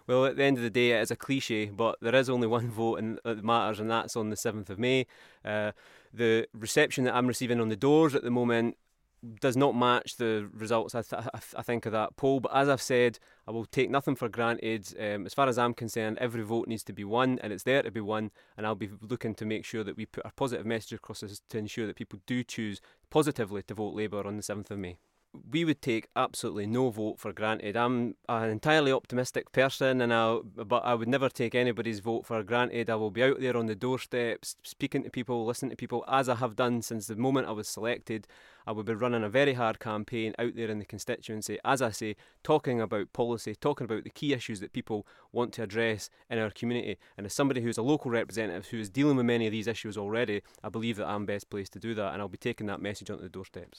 Well, at the end of the day, it is a cliche, but there is only one vote that matters, and that's on the 7th of May. Uh, the reception that I'm receiving on the doors at the moment does not match the results, I think, of that poll. But as I've said, I will take nothing for granted. As far as I'm concerned, every vote needs to be won, and it's there to be won. And I'll be looking to make sure that we put a positive message across this to ensure that people do choose positively to vote Labour on the 7th of May. We would take absolutely no vote for granted. I'm an entirely optimistic person, but I would never take anybody's vote for granted. I will be out there on the doorsteps, speaking to people, listening to people, as I have done since the moment I was selected. I will be running a very hard campaign out there in the constituency, as I say, talking about policy, talking about the key issues that people want to address in our community. And as somebody who's a local representative who is dealing with many of these issues already, I believe that I'm best placed to do that, and I'll be taking that message onto the doorsteps.